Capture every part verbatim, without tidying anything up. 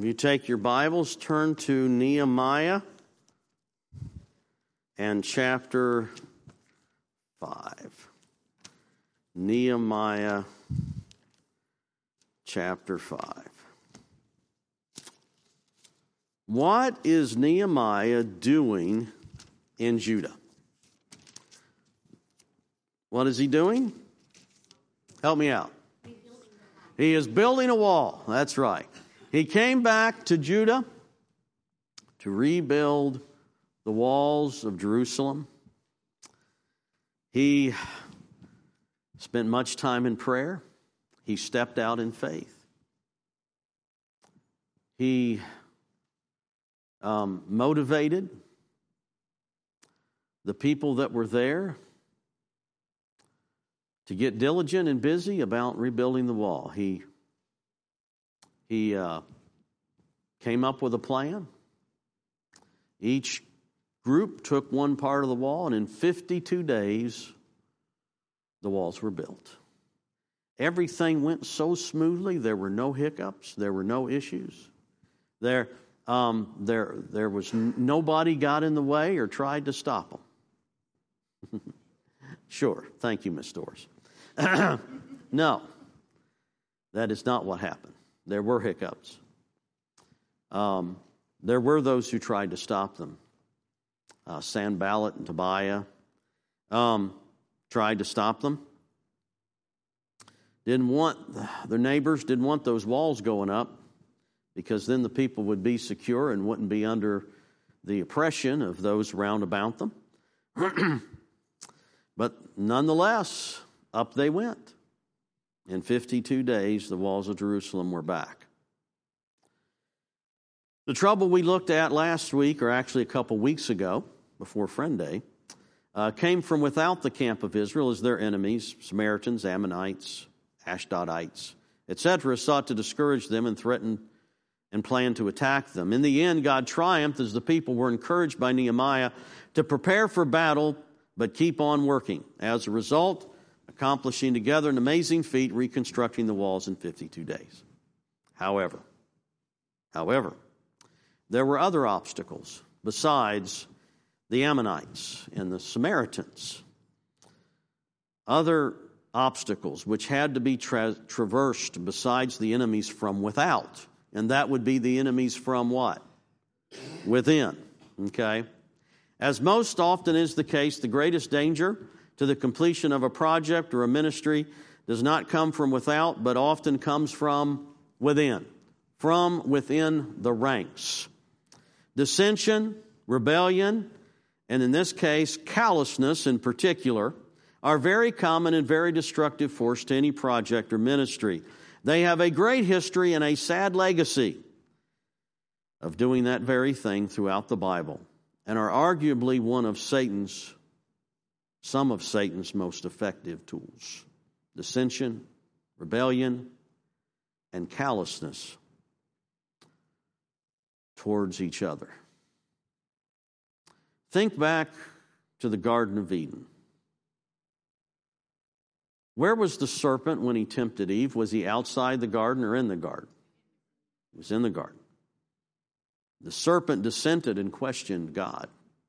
If you take your Bibles, turn to Nehemiah and chapter five. Nehemiah chapter five. What is Nehemiah doing in Judah? What is he doing? Help me out. He is building a wall. That's right. He came back to Judah to rebuild the walls of Jerusalem. He spent much time in prayer. He stepped out in faith. He um, motivated the people that were there to get diligent and busy about rebuilding the wall. He He uh, came up with a plan. Each group took one part of the wall, and in fifty-two days, the walls were built. Everything went so smoothly. There were no hiccups. There were no issues. There, um, there, there was n- nobody got in the way or tried to stop them. Sure. Thank you, Miss Doris. No, that is not what happened. There were hiccups. Um, there were those who tried to stop them. Uh, Sanballat and Tobiah um, tried to stop them. Didn't want, their neighbors didn't want those walls going up because then the people would be secure and wouldn't be under the oppression of those round about them. But nonetheless, up they went. In fifty-two days, the walls of Jerusalem were back. The trouble we looked at last week, or actually a couple weeks ago, before Friend Day, uh, came from without the camp of Israel as their enemies, Samaritans, Ammonites, Ashdodites, et cetera, sought to discourage them and threaten and planned to attack them. In the end, God triumphed as the people were encouraged by Nehemiah to prepare for battle, but keep on working. As a result, accomplishing together an amazing feat, reconstructing the walls in fifty-two days. However, however, there were other obstacles besides the Ammonites and the Samaritans. Other obstacles which had to be tra- traversed besides the enemies from without. And that would be the enemies from what? Within. Okay? As most often is the case, the greatest danger to the completion of a project or a ministry does not come from without, but often comes from within. From within the ranks. Dissension, rebellion, and in this case, callousness in particular, are very common and very destructive force to any project or ministry. They have a great history and a sad legacy of doing that very thing throughout the Bible, and are arguably one of Satan's, some of Satan's most effective tools. Dissension, rebellion, and callousness towards each other. Think back to the Garden of Eden. Where was the serpent when he tempted Eve? Was he outside the garden or in the garden? He was in the garden. The serpent dissented and questioned God.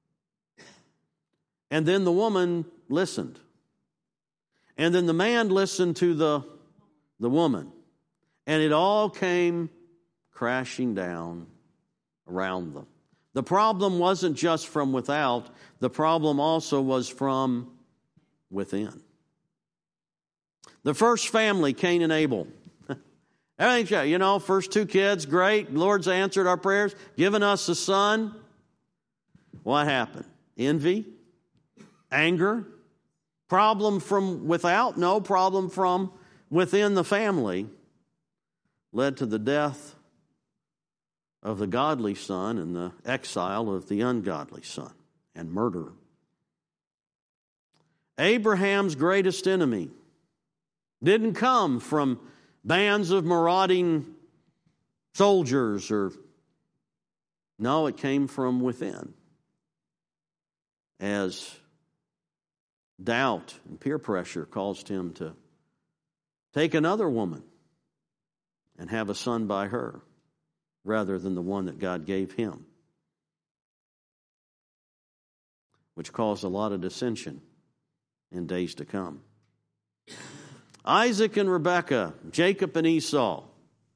And then the woman listened. And then the man listened to the, the woman. And it all came crashing down around them. The problem wasn't just from without. The problem also was from within. The first family, Cain and Abel. Everything, you know, first two kids, great. Lord's answered our prayers, given us a son. What happened? Envy, anger, problem from without, no problem from within the family, led to the death of the godly son and the exile of the ungodly son and murder. Abraham's greatest enemy didn't come from bands of marauding soldiers or no, it came from within. As doubt and peer pressure caused him to take another woman and have a son by her. rather than the one that God gave him, which caused a lot of dissension in days to come. Isaac and Rebekah, Jacob and Esau.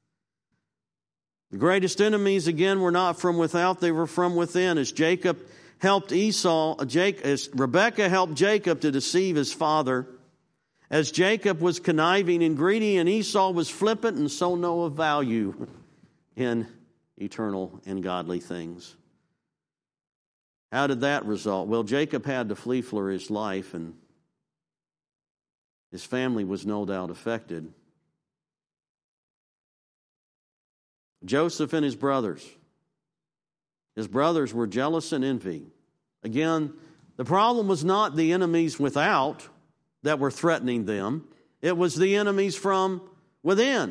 The greatest enemies, again, were not from without, they were from within. As Jacob helped Esau, as Rebekah helped Jacob to deceive his father, as Jacob was conniving and greedy, and Esau was flippant and saw no value in eternal and godly things. How did that result? Well, Jacob had to flee for his life, and his family was no doubt affected. Joseph and his brothers. His brothers were jealous and envy. Again, the problem was not the enemies without that were threatening them. It was the enemies from within.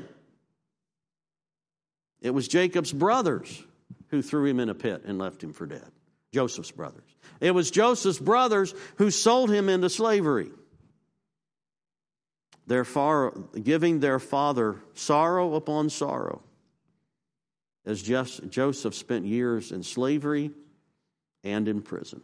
It was Jacob's brothers who threw him in a pit and left him for dead. Joseph's brothers. It was Joseph's brothers who sold him into slavery, therefore giving their father sorrow upon sorrow, as Joseph spent years in slavery and in prison.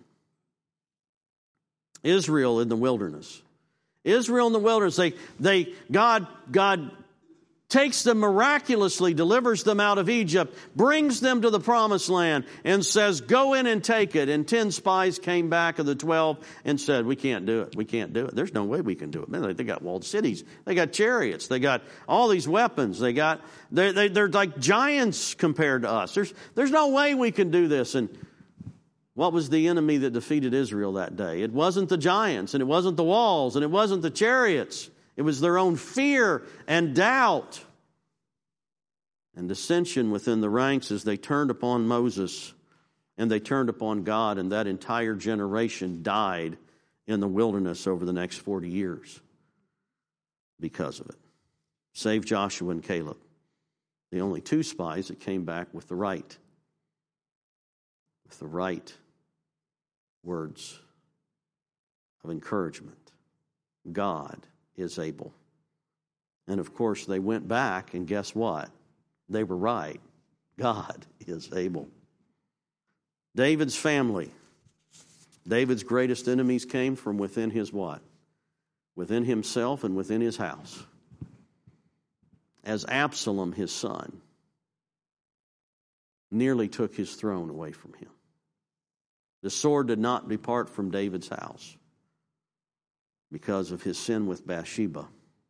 Israel in the wilderness. Israel in the wilderness, they, they, God, God takes them miraculously, delivers them out of Egypt, brings them to the promised land, and says, go in and take it. And ten spies came back of the twelve and said, we can't do it. We can't do it. There's no way we can do it. Man, they got walled cities. They got chariots. They got all these weapons. They got, they, they, they're like giants compared to us. There's, there's no way we can do this. And what was the enemy that defeated Israel that day? It wasn't the giants, and it wasn't the walls, and it wasn't the chariots. It was their own fear and doubt and dissension within the ranks as they turned upon Moses and they turned upon God, and that entire generation died in the wilderness over the next forty years because of it. Save Joshua and Caleb, the only two spies that came back with the right, with the right words of encouragement. God is able. And of course, they went back, and guess what? They were right. God is able. David's family. David's greatest enemies came from within his what? Within himself and within his house. As Absalom, his son, nearly took his throne away from him. The sword did not depart from David's house because of his sin with Bathsheba.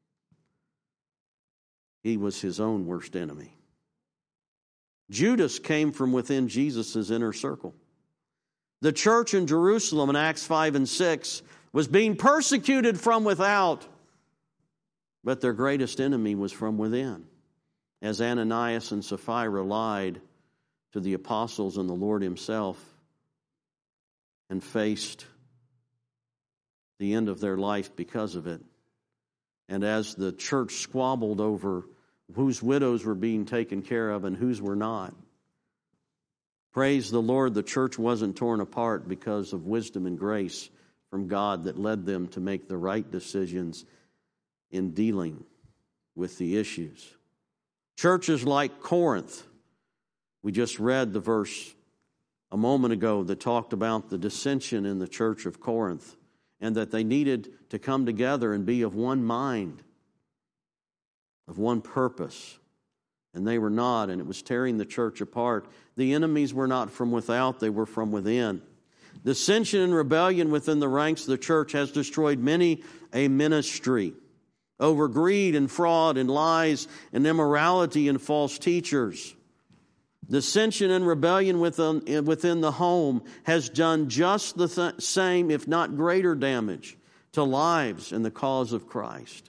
He was his own worst enemy. Judas came from within Jesus' inner circle. The church in Jerusalem in Acts five and six was being persecuted from without, but their greatest enemy was from within, as Ananias and Sapphira lied to the apostles and the Lord himself and faced the end of their life because of it. And as the church squabbled over whose widows were being taken care of and whose were not, praise the Lord, the church wasn't torn apart because of wisdom and grace from God that led them to make the right decisions in dealing with the issues. Churches like Corinth, we just read the verse a moment ago that talked about the dissension in the church of Corinth, and that they needed to come together and be of one mind, of one purpose. And they were not, and it was tearing the church apart. The enemies were not from without, they were from within. Dissension and rebellion within the ranks of the church has destroyed many a ministry over greed and fraud and lies and immorality and false teachers. Dissension and rebellion within, within the home has done just the th- same, if not greater damage to lives and the cause of Christ.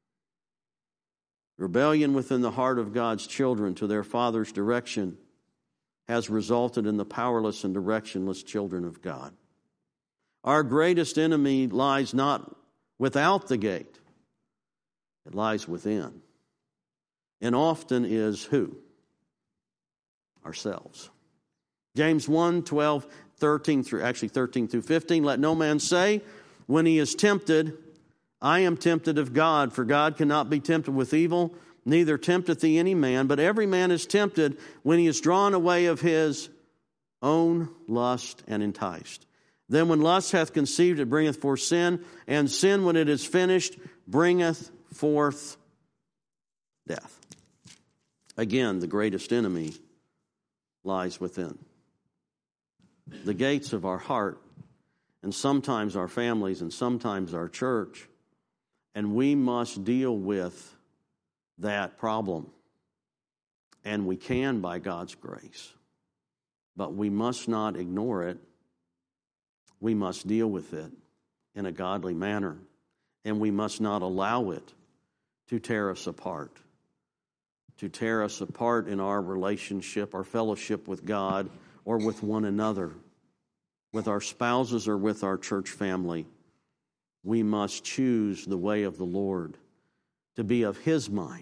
Rebellion within the heart of God's children to their Father's direction has resulted in the powerless and directionless children of God. Our greatest enemy lies not without the gate. It lies within. And often is who? Ourselves. James one, twelve, thirteen through, actually thirteen through fifteen. Let no man say when he is tempted, I am tempted of God, for God cannot be tempted with evil, neither tempteth thee any man, but every man is tempted when he is drawn away of his own lust and enticed. Then when lust hath conceived, it bringeth forth sin, and sin, when it is finished, bringeth forth death. Again, the greatest enemy lies within. The gates of our heart, and sometimes our families, and sometimes our church, and we must deal with that problem. And we can by God's grace. But we must not ignore it. We must deal with it in a godly manner. And we must not allow it to tear us apart. To tear us apart in our relationship, our fellowship with God, or with one another, with our spouses or with our church family. We must choose the way of the Lord, to be of His mind.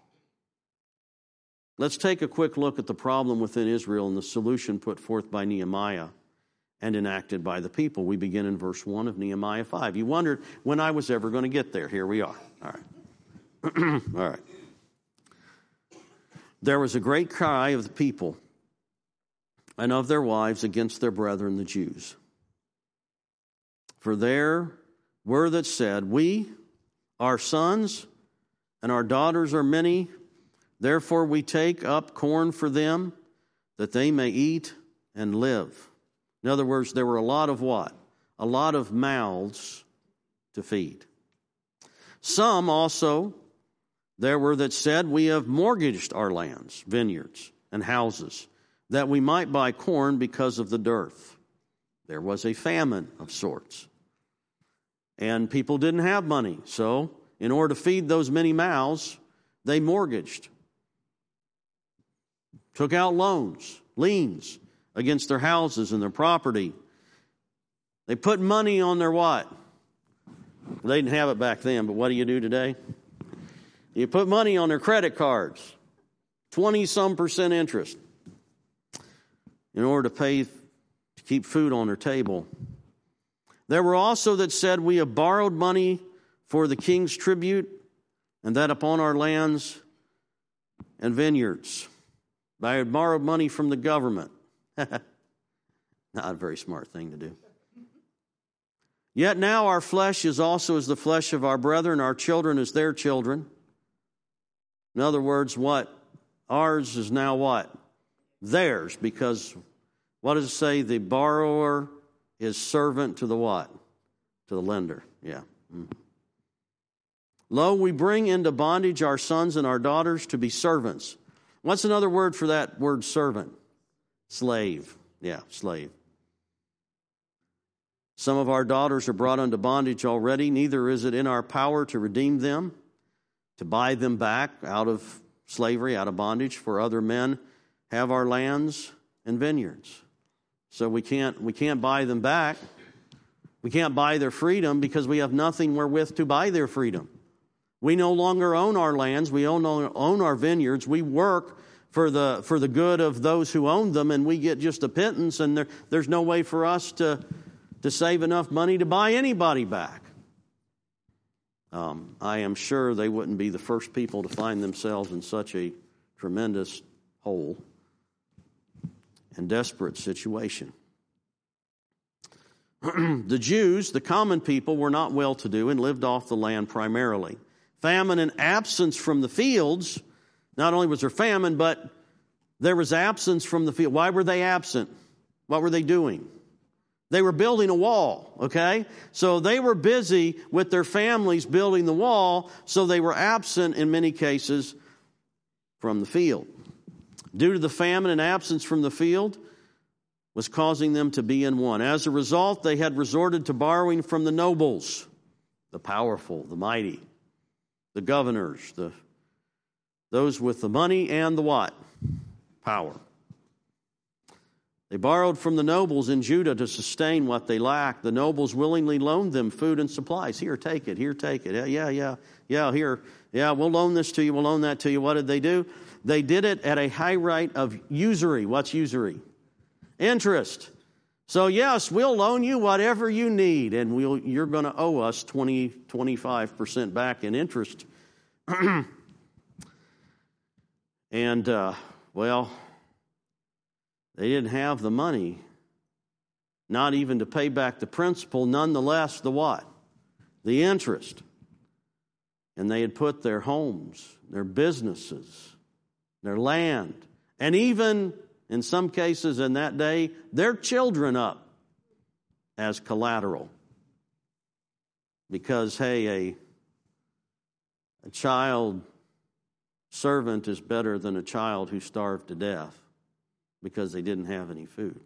Let's take a quick look at the problem within Israel and the solution put forth by Nehemiah and enacted by the people. We begin in verse one of Nehemiah five. You wondered when I was ever going to get there. Here we are. All right. All right. There was a great cry of the people and of their wives against their brethren, the Jews. For there were that said, we, our sons, and our daughters are many, therefore we take up corn for them, that they may eat and live. In other words, there were a lot of what? A lot of mouths to feed. Some also there were that said, we have mortgaged our lands, vineyards, and houses, that we might buy corn because of the dearth. There was a famine of sorts. And people didn't have money. So, in order to feed those many mouths, they mortgaged. Took out loans, liens against their houses and their property. They put money on their what? They didn't have it back then, but what do you do today? You put money on their credit cards. twenty-some percent interest. In order to pay, to keep food on their table. There were also that said, we have borrowed money for the king's tribute, and that upon our lands and vineyards. I had borrowed money from the government. Not a very smart thing to do. Yet now our flesh is also as the flesh of our brethren, our children as their children. In other words, what? Ours is now what? Theirs, because what does it say? The borrower is servant to the what? To the lender. Yeah. Mm-hmm. Lo, we bring into bondage our sons and our daughters to be servants. What's another word for that word servant? Slave. Yeah, slave. Some of our daughters are brought unto bondage already. Neither is it in our power to redeem them, to buy them back out of slavery, out of bondage, for other men have our lands and vineyards. So we can't we can't buy them back. We can't buy their freedom because we have nothing wherewith to buy their freedom. We no longer own our lands. We own, own our vineyards. We work for the for the good of those who own them, and we get just a pittance, and there, there's no way for us to, to save enough money to buy anybody back. Um, I am sure they wouldn't be the first people to find themselves in such a tremendous hole and desperate situation. The Jews, the common people, were not well-to-do and lived off the land primarily. Famine and absence from the fields, not only was there famine, but there was absence from the field. Why were they absent? What were they doing? They were building a wall, okay? So they were busy with their families building the wall, so they were absent in many cases from the field. Due to the famine and absence from the field was causing them to be in want. As a result, they had resorted to borrowing from the nobles, the powerful, the mighty, the governors, the those with the money and the what? Power. They borrowed from the nobles in Judah to sustain what they lacked. The nobles willingly loaned them food and supplies. Here, take it. Here, take it. Yeah, yeah, yeah. Yeah, here. Yeah, we'll loan this to you. We'll loan that to you. What did they do? They did it at a high rate of usury. What's usury? Interest. So, yes, we'll loan you whatever you need, and we'll, you're going to owe us twenty, twenty-five percent back in interest. And, uh, well, they didn't have the money, not even to pay back the principal, nonetheless, the what? The interest. And they had put their homes, their businesses, their land, and even, in some cases in that day, their children up as collateral. Because, hey, a, a child servant is better than a child who starved to death because they didn't have any food.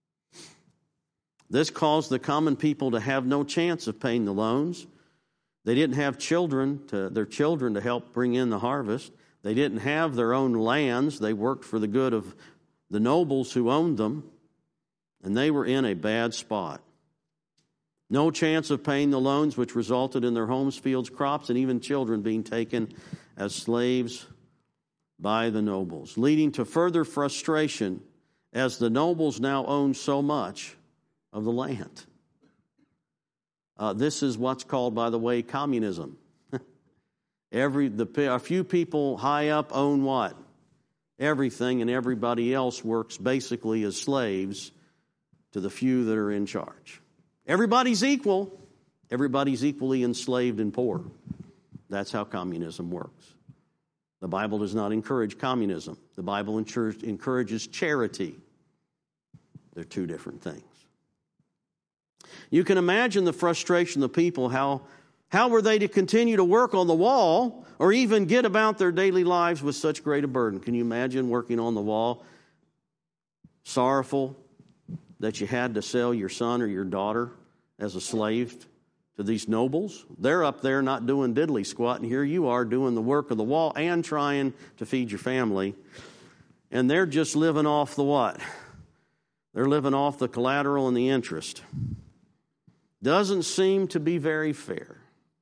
This caused the common people to have no chance of paying the loans. They didn't have children, to, their children to help bring in the harvest. They didn't have their own lands. They worked for the good of the nobles who owned them, and they were in a bad spot. No chance of paying the loans, which resulted in their homes, fields, crops, and even children being taken as slaves by the nobles, leading to further frustration as the nobles now owned so much of the land. Uh, this is what's called, by the way, communism. Every the a few people high up own what? Everything, and everybody else works basically as slaves to the few that are in charge. Everybody's equal. Everybody's equally enslaved and poor. That's how communism works. The Bible does not encourage communism. The Bible encourages charity. They're two different things. You can imagine the frustration of the people. How, how were they to continue to work on the wall or even get about their daily lives with such great a burden? Can you imagine working on the wall, sorrowful that you had to sell your son or your daughter as a slave to these nobles? They're up there not doing diddly squat, and here you are doing the work of the wall and trying to feed your family. And they're just living off the what? They're living off the collateral and the interest. Doesn't seem to be very fair.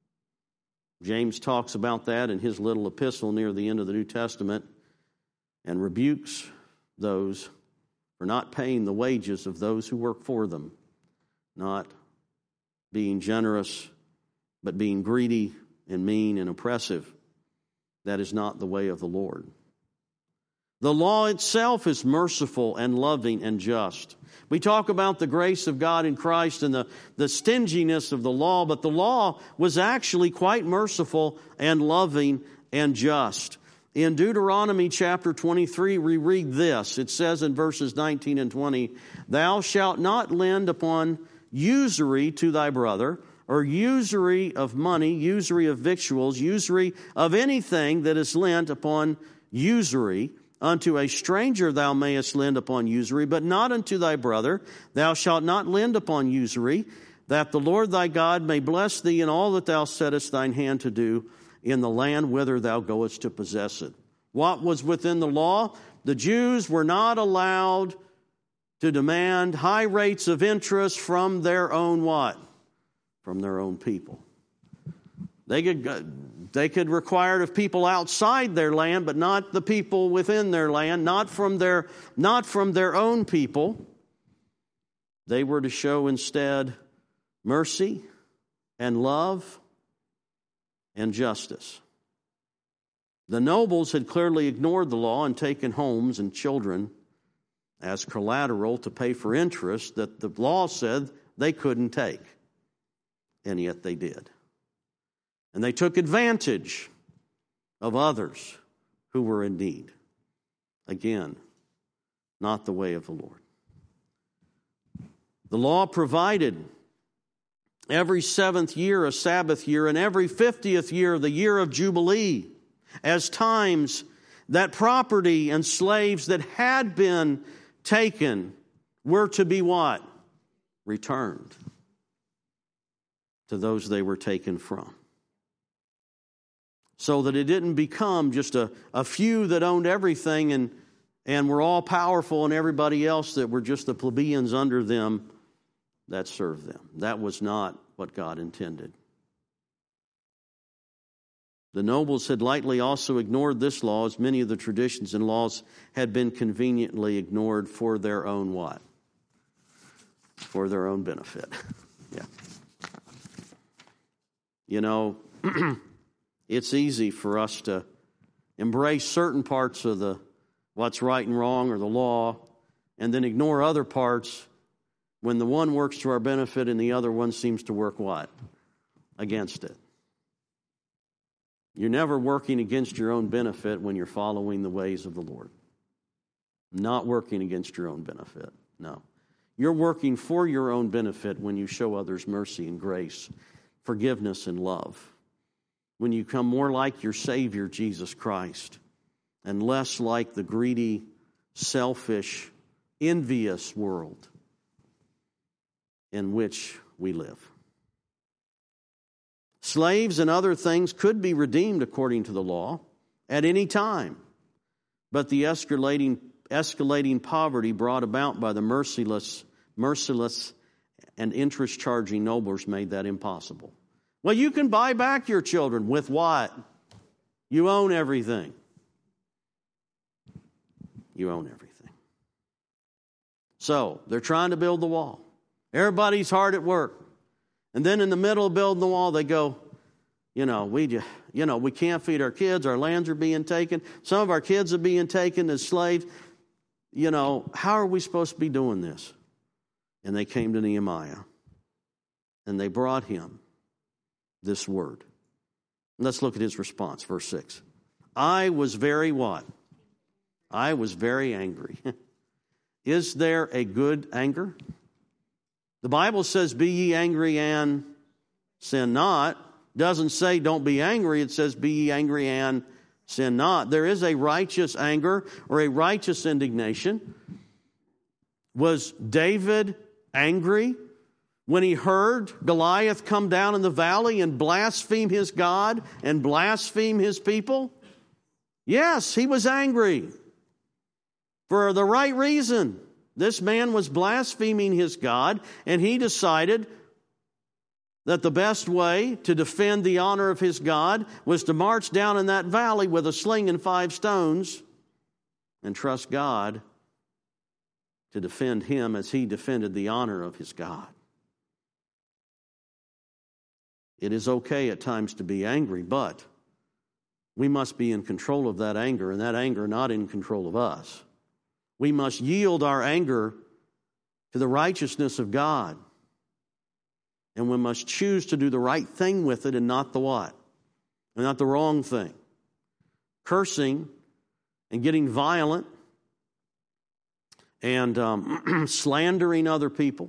James talks about that in his little epistle near the end of the New Testament and rebukes those for not paying the wages of those who work for them, not being generous, but being greedy and mean and oppressive. That is not the way of the Lord. The law itself is merciful and loving and just. We talk about the grace of God in Christ and the, the stinginess of the law, but the law was actually quite merciful and loving and just. In Deuteronomy chapter twenty-three, we read this. It says in verses nineteen and twenty, "Thou shalt not lend upon usury to thy brother, or usury of money, usury of victuals, usury of anything that is lent upon usury. Unto a stranger thou mayest lend upon usury, but not unto thy brother. Thou shalt not lend upon usury, that the Lord thy God may bless thee in all that thou settest thine hand to do in the land whither thou goest to possess it." What was within the law? The Jews were not allowed to demand high rates of interest from their own what? From their own people. They could, they could require it of people outside their land, but not the people within their land, not from their, not from their own people. They were to show instead mercy and love and justice. The nobles had clearly ignored the law and taken homes and children as collateral to pay for interest that the law said they couldn't take. And yet they did. And they took advantage of others who were in need. Again, not the way of the Lord. The law provided every seventh year a Sabbath year, and every fiftieth year the year of Jubilee, as times that property and slaves that had been taken were to be what? Returned to those they were taken from. So that it didn't become just a, a few that owned everything and, and were all powerful, and everybody else that were just the plebeians under them that served them. That was not what God intended. The nobles had lightly also ignored this law, as many of the traditions and laws had been conveniently ignored for their own what? For their own benefit. Yeah. You know, it's easy for us to embrace certain parts of the what's right and wrong or the law, and then ignore other parts when the one works to our benefit and the other one seems to work what? Against it. You're never working against your own benefit when you're following the ways of the Lord. Not working against your own benefit, no. You're working for your own benefit when you show others mercy and grace, forgiveness and love. When you become more like your Savior, Jesus Christ, and less like the greedy, selfish, envious world in which we live. Slaves and other things could be redeemed according to the law at any time, but the escalating, escalating poverty brought about by the merciless, merciless and interest-charging nobles made that impossible. Well, you can buy back your children with what? You own everything. You own everything. So, they're trying to build the wall. Everybody's hard at work. And then in the middle of building the wall, they go, you know, we just, you know, we can't feed our kids. Our lands are being taken. Some of our kids are being taken as slaves. You know, how are we supposed to be doing this? And they came to Nehemiah. And they brought him this word. Let's look at his response, verse six. I was very what? I was very angry. Is there a good anger? The Bible says, be ye angry and sin not. Doesn't say don't be angry. It says be ye angry and sin not. There is a righteous anger or a righteous indignation. Was David angry when he heard Goliath come down in the valley and blaspheme his God and blaspheme his people? Yes, he was angry. For the right reason. This man was blaspheming his God, and he decided that the best way to defend the honor of his God was to march down in that valley with a sling and five stones and trust God to defend him as he defended the honor of his God. It is okay at times to be angry, but we must be in control of that anger, and that anger not in control of us. We must yield our anger to the righteousness of God. And we must choose to do the right thing with it and not the what? And not the wrong thing. Cursing and getting violent and um, slandering other people,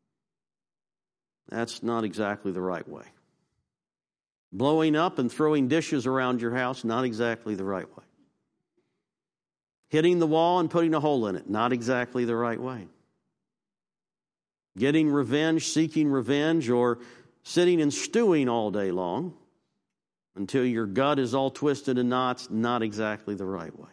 that's not exactly the right way. Blowing up and throwing dishes around your house, not exactly the right way. Hitting the wall and putting a hole in it, not exactly the right way. Getting revenge, seeking revenge, or sitting and stewing all day long until your gut is all twisted in knots, not exactly the right way.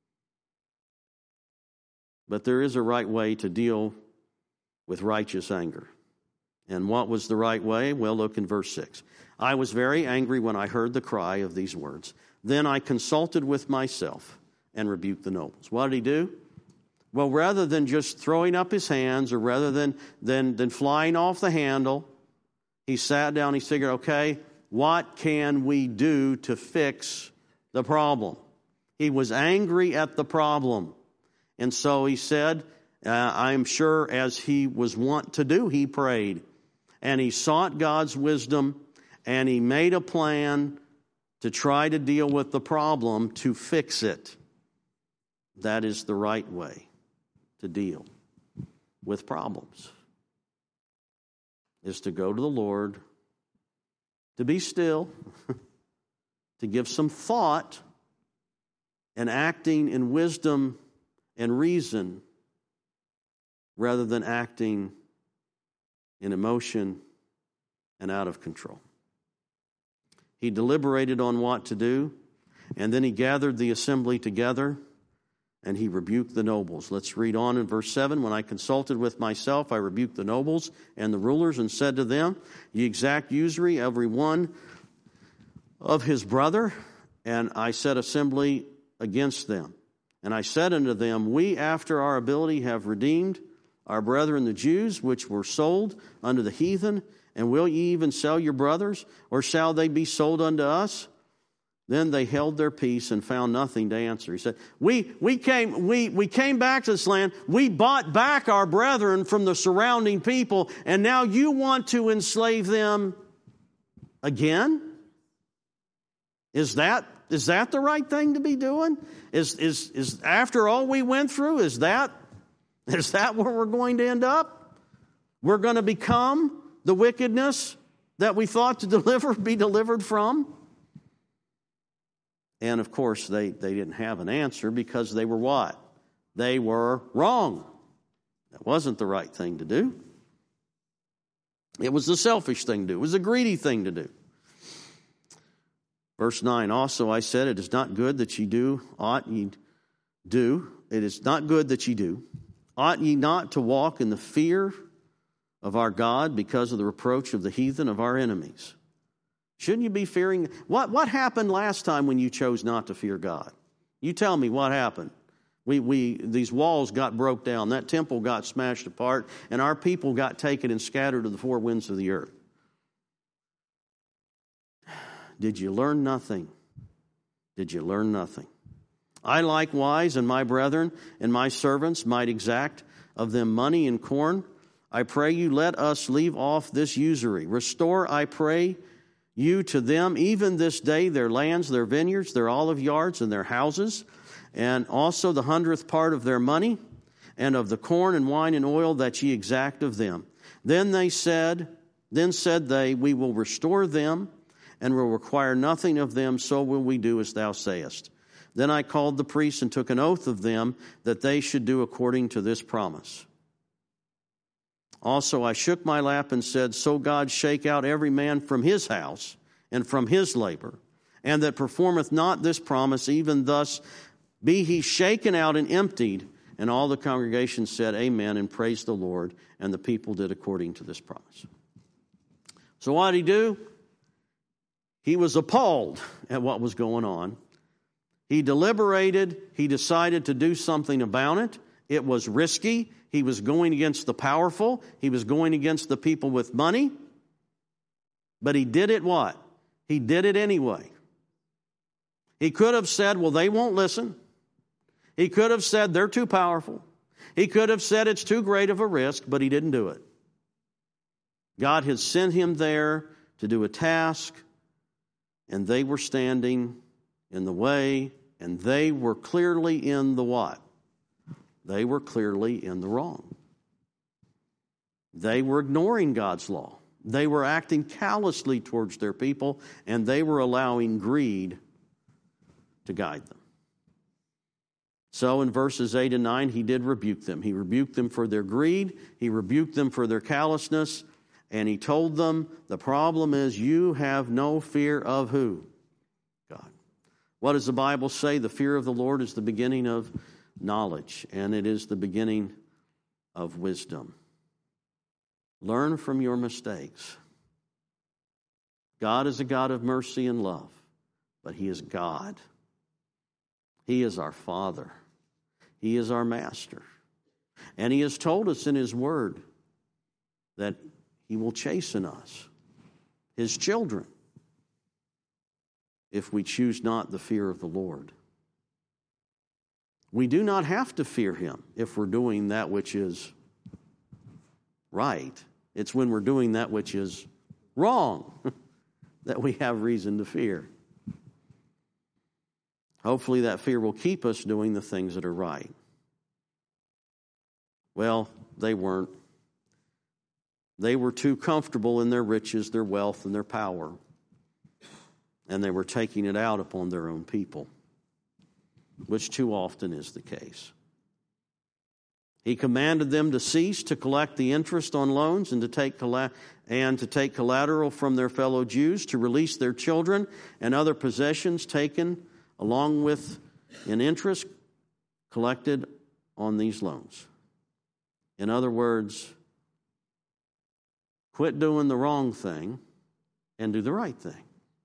But there is a right way to deal with righteous anger. And what was the right way? Well, look in verse six. I was very angry when I heard the cry of these words. Then I consulted with myself and rebuked the nobles. What did he do? Well, rather than just throwing up his hands or rather than, than, than flying off the handle, he sat down, he figured, okay, what can we do to fix the problem? He was angry at the problem. And so he said, uh, I'm sure as he was wont to do, he prayed. And he sought God's wisdom and he made a plan to try to deal with the problem to fix it. That is the right way to deal with problems, is to go to the Lord, to be still, to give some thought and acting in wisdom and reason rather than acting in emotion and out of control. He deliberated on what to do, and then he gathered the assembly together, and he rebuked the nobles. Let's read on in verse seven. When I consulted with myself, I rebuked the nobles and the rulers and said to them, ye exact usury, every one of his brother. And I set assembly against them. And I said unto them, we after our ability have redeemed our brethren the Jews, which were sold unto the heathen. And will ye even sell your brothers? Or shall they be sold unto us? Then they held their peace and found nothing to answer. He said, we, we, came, we, we came back to this land. We bought back our brethren from the surrounding people, and now you want to enslave them again? Is that, is that the right thing to be doing? Is, is, is after all we went through, is that, is that where we're going to end up? We're going to become the wickedness that we thought to deliver, be delivered from? And, of course, they, they didn't have an answer because they were what? They were wrong. That wasn't the right thing to do. It was the selfish thing to do. It was a greedy thing to do. Verse nine, also I said, it is not good that ye do ought ye do. It is not good that ye do. Ought ye not to walk in the fear of our God because of the reproach of the heathen of our enemies? Shouldn't you be fearing? What, what happened last time when you chose not to fear God? You tell me what happened. We, we, these walls got broke down. That temple got smashed apart, and our people got taken and scattered to the four winds of the earth. Did you learn nothing? Did you learn nothing? I likewise, and my brethren and my servants might exact of them money and corn. I pray you, let us leave off this usury. Restore, I pray you, to them even this day their lands, their vineyards, their olive yards, and their houses, and also the hundredth part of their money, and of the corn and wine and oil that ye exact of them. Then they said, then said they, we will restore them, and will require nothing of them, so will we do as thou sayest. Then I called the priests and took an oath of them that they should do according to this promise. Also I shook my lap and said, so God shake out every man from his house and from his labor, and that performeth not this promise, even thus be he shaken out and emptied. And all the congregation said, amen, and praised the Lord. And the people did according to this promise. So what did he do? He was appalled at what was going on. He deliberated. He decided to do something about it. It was risky. He was going against the powerful. He was going against the people with money. But he did it what? He did it anyway. He could have said, well, they won't listen. He could have said, they're too powerful. He could have said, it's too great of a risk, but he didn't do it. God had sent him there to do a task, and they were standing in the way, and they were clearly in the what? They were clearly in the wrong. They were ignoring God's law. They were acting callously towards their people, and they were allowing greed to guide them. So in verses eight and nine, he did rebuke them. He rebuked them for their greed. He rebuked them for their callousness. And he told them, the problem is you have no fear of who? God. What does the Bible say? The fear of the Lord is the beginning of knowledge, and it is the beginning of wisdom. Learn from your mistakes. God is a God of mercy and love, but he is God. He is our Father. He is our Master. And he has told us in his word that he will chasten us, his children, if we choose not the fear of the Lord. We do not have to fear him if we're doing that which is right. It's when we're doing that which is wrong that we have reason to fear. Hopefully that fear will keep us doing the things that are right. Well, they weren't. They were too comfortable in their riches, their wealth, and their power. And they were taking it out upon their own people, which too often is the case. He commanded them to cease to collect the interest on loans and to take colla- and to take collateral from their fellow Jews, to release their children and other possessions taken along with an interest collected on these loans. In other words, quit doing the wrong thing and do the right thing.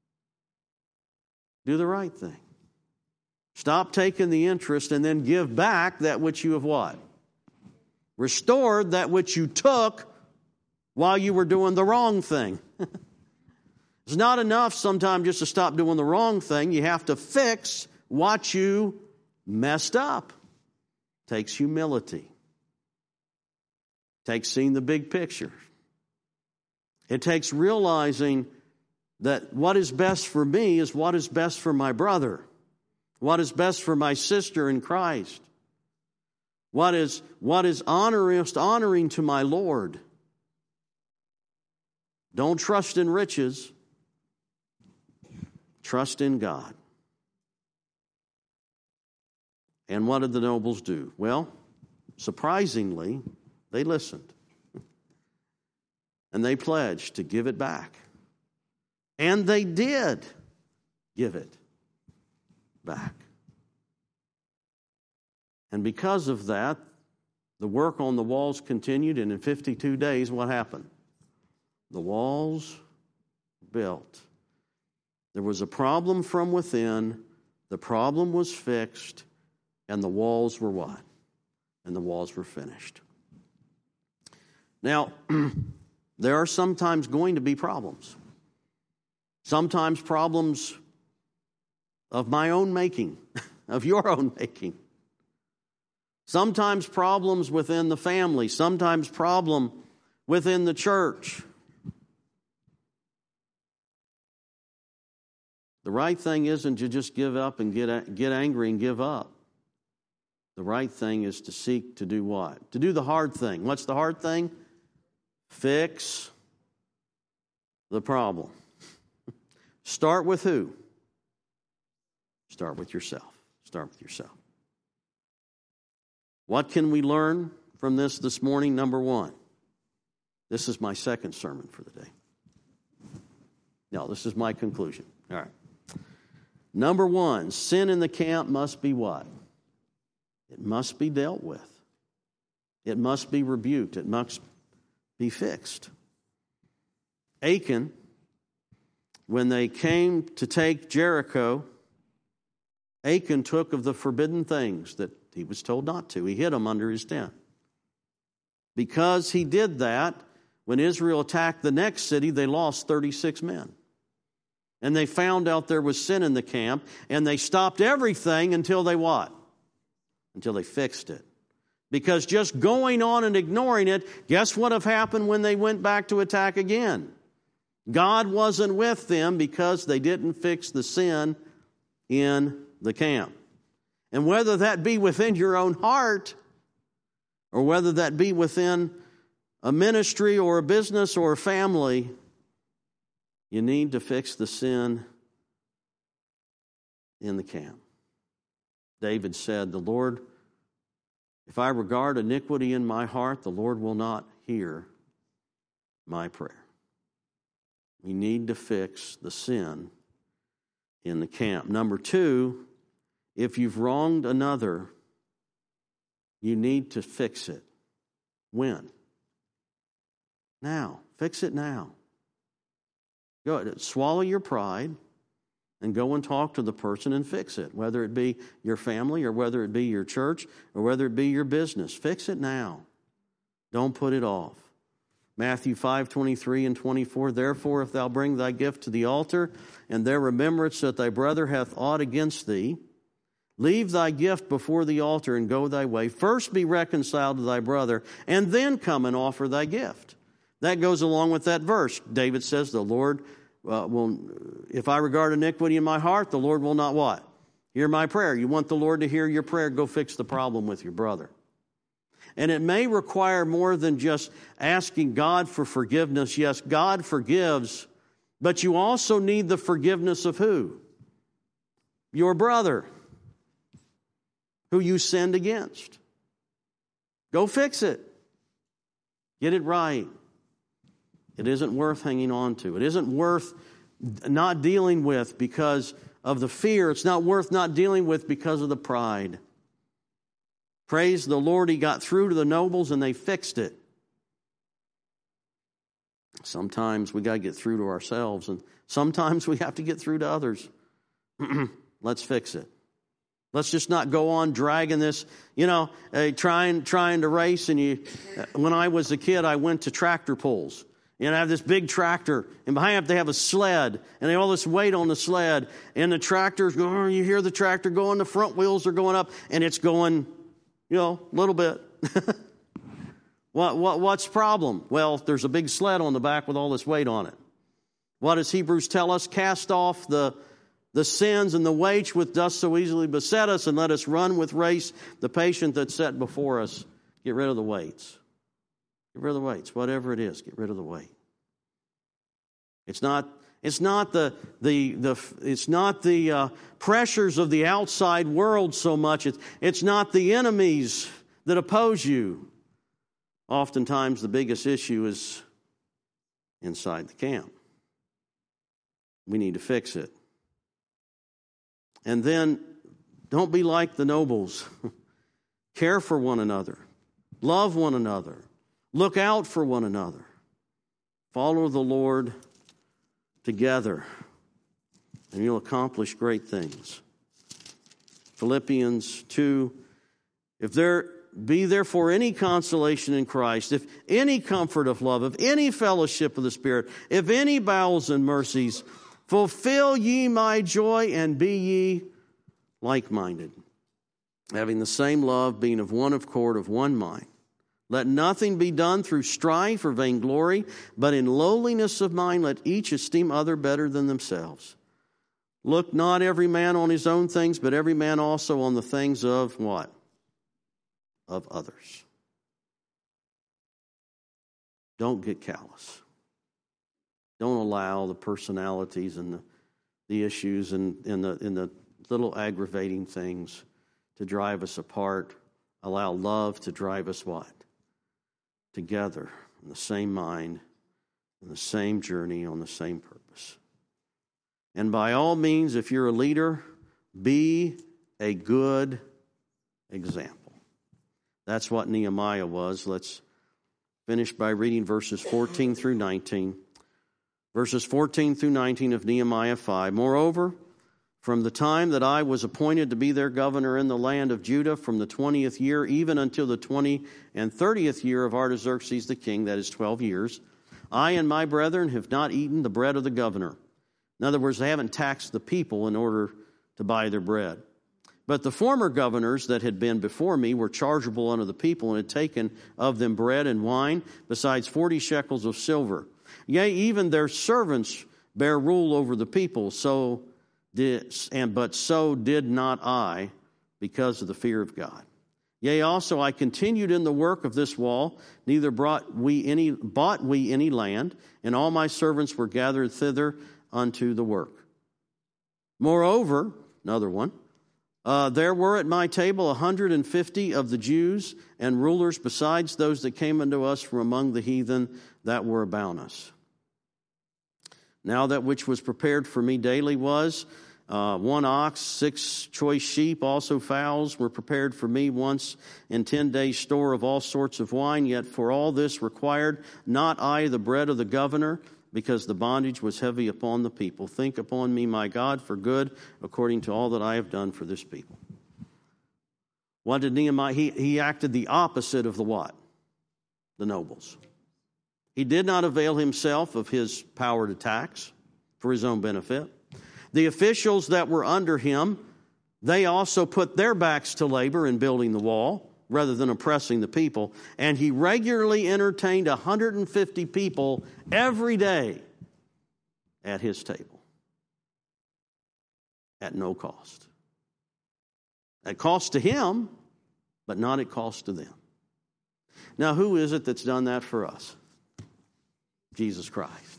Do the right thing. Stop taking the interest and then give back that which you have what? Restored that which you took while you were doing the wrong thing. It's not enough sometimes just to stop doing the wrong thing. You have to fix what you messed up. Takes humility. Takes seeing the big picture. It takes realizing that what is best for me is what is best for my brother. What is best for my sister in Christ. What is, what is honoring, honoring to my Lord. Don't trust in riches. Trust in God. And what did the nobles do? Well, surprisingly, they listened. And they pledged to give it back. And they did give it back. And because of that, the work on the walls continued, and in fifty-two days, what happened? The walls built. There was a problem from within, the problem was fixed, and the walls were what? And the walls were finished. Now, there are sometimes going to be problems. Sometimes problems of my own making, of your own making. Sometimes problems within the family. Sometimes problem within the church. The right thing isn't to just give up and get, get angry and give up. The right thing is to seek to do what? To do the hard thing. What's the hard thing? Fix the problem. Start with who? Start with yourself. Start with yourself. What can we learn from this this morning? Number one. This is my second sermon for the day. No, this is my conclusion. All right. Number one, sin in the camp must be what? It must be dealt with. It must be rebuked. It must be fixed. Achan, when they came to take Jericho, Achan took of the forbidden things that he was told not to. He hid them under his tent. Because he did that, when Israel attacked the next city, they lost thirty-six men. And they found out there was sin in the camp, and they stopped everything until they what? Until they fixed it. Because just going on and ignoring it, guess what have happened when they went back to attack again? God wasn't with them because they didn't fix the sin in the camp. And whether that be within your own heart, or whether that be within a ministry or a business or a family, you need to fix the sin in the camp. David said, "The Lord, if I regard iniquity in my heart, the Lord will not hear my prayer." We need to fix the sin in the camp. Number two, if you've wronged another, you need to fix it. When? Now. Fix it now. Go ahead, swallow your pride and go and talk to the person and fix it, whether it be your family or whether it be your church or whether it be your business. Fix it now. Don't put it off. Matthew five, twenty-three and twenty-four, "Therefore, if thou bring thy gift to the altar, and there remembrance that thy brother hath aught against thee, leave thy gift before the altar and go thy way. First be reconciled to thy brother, and then come and offer thy gift." That goes along with that verse. David says, the Lord uh, will, if I regard iniquity in my heart, the Lord will not what? Hear my prayer. You want the Lord to hear your prayer, go fix the problem with your brother. And it may require more than just asking God for forgiveness. Yes, God forgives, but you also need the forgiveness of who? Your brother, who you sinned against. Go fix it. Get it right. It isn't worth hanging on to. It isn't worth not dealing with because of the fear. It's not worth not dealing with because of the pride. Praise the Lord, he got through to the nobles and they fixed it. Sometimes we got to get through to ourselves, and sometimes we have to get through to others. Let's fix it. Let's just not go on dragging this, you know, uh, trying trying to race. And you, uh, when I was a kid, I went to tractor pulls. You know, have this big tractor, and behind it they have a sled, and they have all this weight on the sled, and the tractor's going, you hear the tractor going, the front wheels are going up, and it's going, you know, a little bit. what, what, what's the problem? Well, there's a big sled on the back with all this weight on it. What does Hebrews tell us? Cast off the, the sins and the weight which doth so easily beset us, and let us run with race the patience that's set before us. Get rid of the weights. Get rid of the weights, whatever it is. Get rid of the weight. It's not. It's not the the the. It's not the uh, pressures of the outside world so much. It's it's not the enemies that oppose you. Oftentimes, the biggest issue is inside the camp. We need to fix it. And then, don't be like the nobles. Care for one another. Love one another. Look out for one another. Follow the Lord together, and you'll accomplish great things. Philippians two, if there be therefore any consolation in Christ, if any comfort of love, if any fellowship of the Spirit, if any bowels and mercies, fulfill ye my joy and be ye like-minded, having the same love, being of one accord, of one mind. Let nothing be done through strife or vainglory, but in lowliness of mind let each esteem other better than themselves. Look not every man on his own things, but every man also on the things of what? Of others. Don't get callous. Don't allow the personalities and the, the issues and, and, the, and the little aggravating things to drive us apart. Allow love to drive us what? Together in the same mind, in the same journey, on the same purpose. And by all means, if you're a leader, be a good example. That's what Nehemiah was. Let's finish by reading verses fourteen through nineteen. Verses fourteen through nineteen of Nehemiah five. Moreover, from the time that I was appointed to be their governor in the land of Judah, from the twentieth year even until the twentieth and thirtieth year of Artaxerxes the king, that is twelve years, I and my brethren have not eaten the bread of the governor. In other words, they haven't taxed the people in order to buy their bread. But the former governors that had been before me were chargeable unto the people, and had taken of them bread and wine, besides forty shekels of silver. Yea, even their servants bear rule over the people, so did, and but so did not I, because of the fear of God. Yea, also I continued in the work of this wall, neither brought we any bought we any land, and all my servants were gathered thither unto the work. Moreover, another one, uh, there were at my table a hundred and fifty of the Jews and rulers, besides those that came unto us from among the heathen that were about us. Now that which was prepared for me daily was uh, one ox, six choice sheep, also fowls were prepared for me once, and ten days' store of all sorts of wine. Yet for all this required not I the bread of the governor, because the bondage was heavy upon the people. Think upon me, my God, for good, according to all that I have done for this people. What did Nehemiah? He, he acted the opposite of the what? The nobles. He did not avail himself of his power to tax for his own benefit. The officials that were under him, they also put their backs to labor in building the wall rather than oppressing the people. And he regularly entertained one hundred fifty people every day at his table at no cost. At cost to him, but not at cost to them. Now, who is it that's done that for us? Jesus Christ.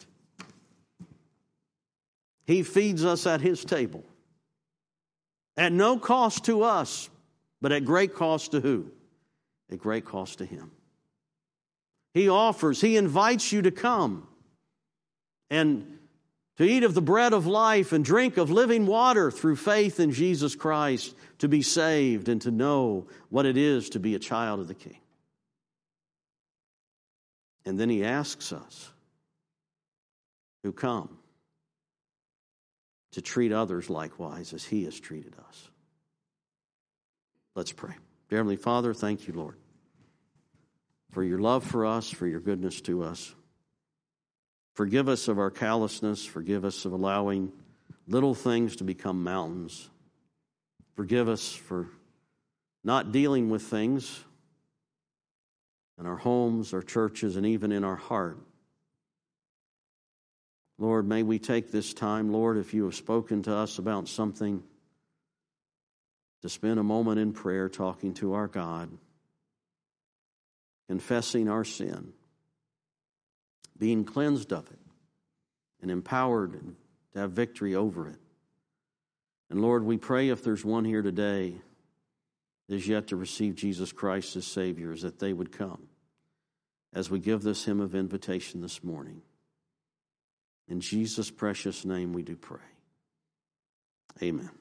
He feeds us at his table. At no cost to us, but at great cost to who? At great cost to him. He offers, he invites you to come and to eat of the bread of life and drink of living water through faith in Jesus Christ, to be saved and to know what it is to be a child of the King. And then he asks us who come to treat others likewise as he has treated us. Let's pray. Dear Heavenly Father, thank you, Lord, for your love for us, for your goodness to us. Forgive us of our callousness. Forgive us of allowing little things to become mountains. Forgive us for not dealing with things in our homes, our churches, and even in our heart. Lord, may we take this time, Lord, if you have spoken to us about something, to spend a moment in prayer talking to our God, confessing our sin, being cleansed of it, and empowered to have victory over it. And Lord, we pray if there's one here today that is yet to receive Jesus Christ as Savior, is that they would come as we give this hymn of invitation this morning. In Jesus' precious name we do pray. Amen.